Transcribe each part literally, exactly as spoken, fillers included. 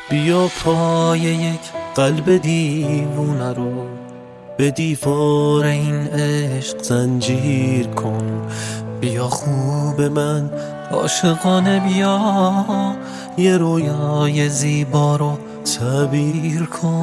بیا پای یک قلب دیوونه رو به دیوار این عشق زنجیر کن. بیا خوب من عاشقانه بیا یه رویای زیبا رو تعبیر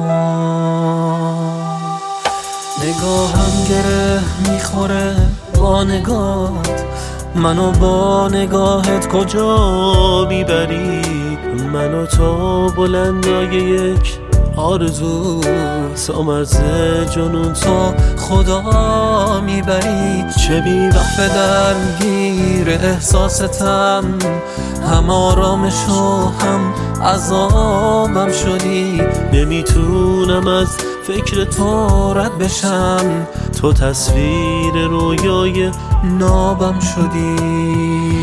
کن. نگاهم گره میخوره با نگاهت، منو با نگاهت کجا میبری؟ منو تا بلندای یک آرزو، تا مرز جنون تا خدا میبری. چه بی وقفه درگیر احساستم، هم آرامش و هم عذابم شدی. نمیتونم از فکر تو رد بشم، تو تصویر رویای نابم شدی.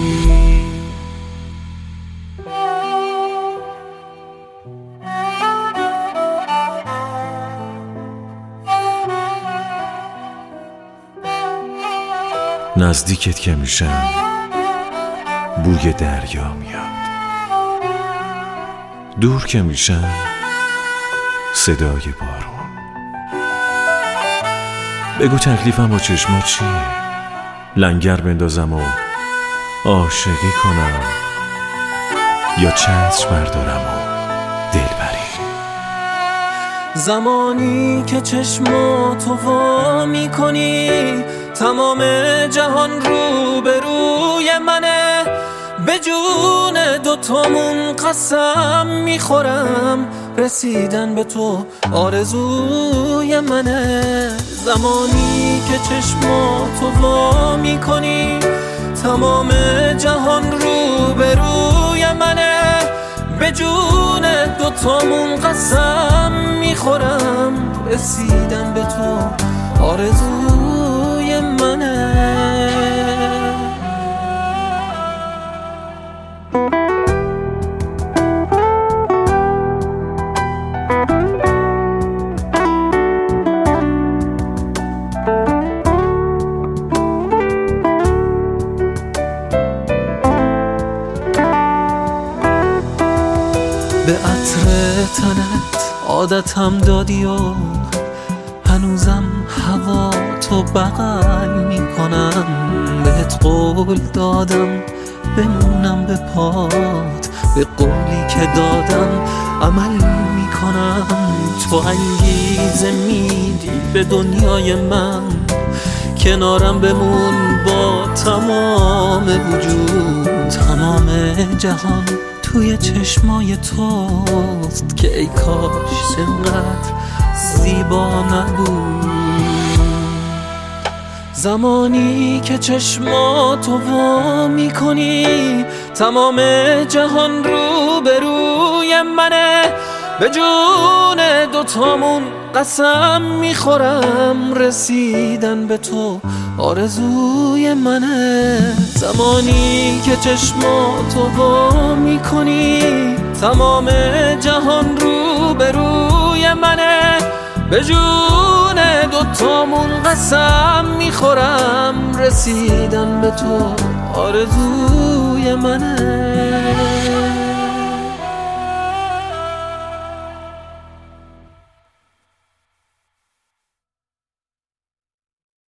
نزدیکت که میشم بوی دریا میاد، دور که میشم صدای بارون. بگو تکلیفم با چشمات چیه؟ لنگر بندازم و عاشقی کنم یا چتر بردارم و دل بری؟ زمانی که چشماتو وا میکنی تمام جهان رو به روی منه. به جون دوتامون قسم میخورم، رسیدن به تو آرزوی منه. زمانی که چشماتو وا میکنی تمام جهان رو به روی منه. به جون دوتامون قسم میخورم، رسیدن به تو آرزوی منه. به عطر تنت عادتم دادی و هنوزم هوا تو بغل میکنم. بهت قول دادم بمونم به پات، به قولی که دادم عمل میکنم. تو انگیزه میدی به دنیای من، کنارم بمون با تمام وجود. تمام جهان توی چشمای توست که ای کاش اینقدر زیبا نبود. زمانی که چشماتو وا میکنی تمام جهان رو به روی منه. به جون دوتامون قسم میخورم، رسیدن به تو آرزوی منه. زمانی که چشماتو وا میکنی تمام جهان رو به روی منه. به جون دوتامون قسم میخورم، رسیدن به تو آرزوی منه.